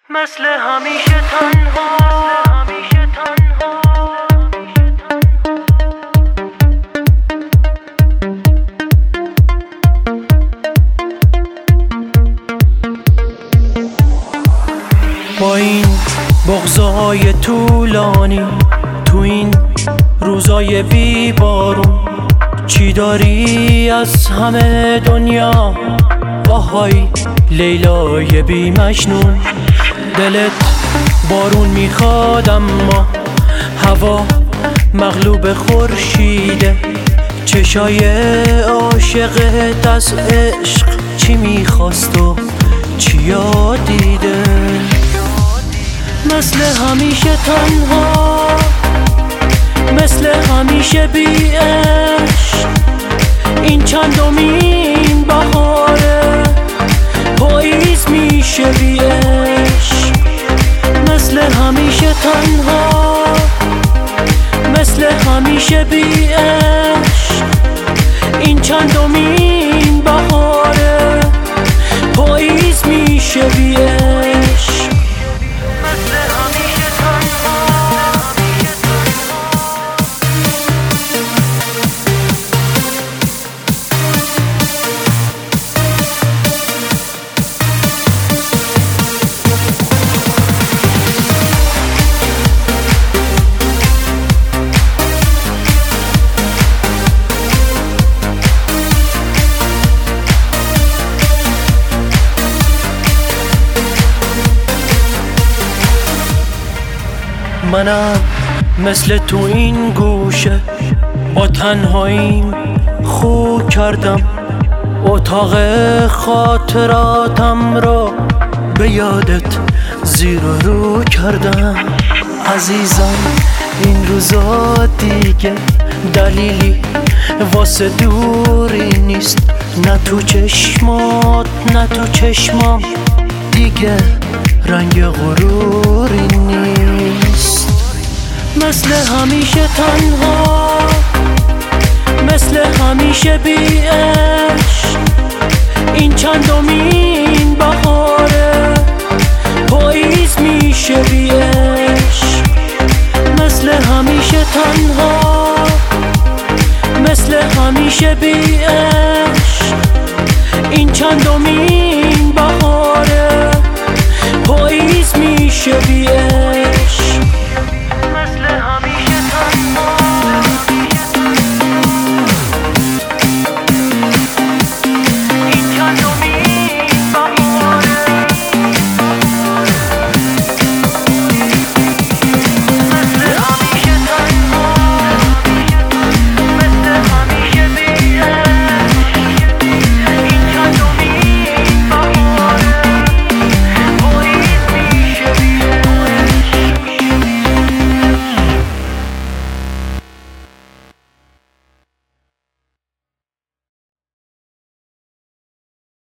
مثل همیشه تنها با این بغضای طولانی تو این روزای بی بارون، چی داری از همه دنیا؟ آهای لیلای بی مجنون، دلت بارون میخواد اما هوا مغلوب خورشیده. چشای عاشقت از عشق چی میخواست و چی یاد دیده؟ مثل همیشه تنها، مثل همیشه بی عشق، این چندمین بهاره، پاییز میشه بی عشق. مثل همیشه تنها، مثل همیشه بی عشق، این چندمین بهاره، پاییز میشه بی عشق. منم مثل تو این گوشه با تنهاییم خو کردم، اتاق خاطراتم رو به یادت زیر و رو کردم. عزیزم این روزا دیگه دلیلی واسه دوری نیست، نه تو چشمات نه تو چشمام دیگه رنگ غروری نیست. مثل همیشه تنها، مثل همیشه بی عشق، این چندمین بهاره،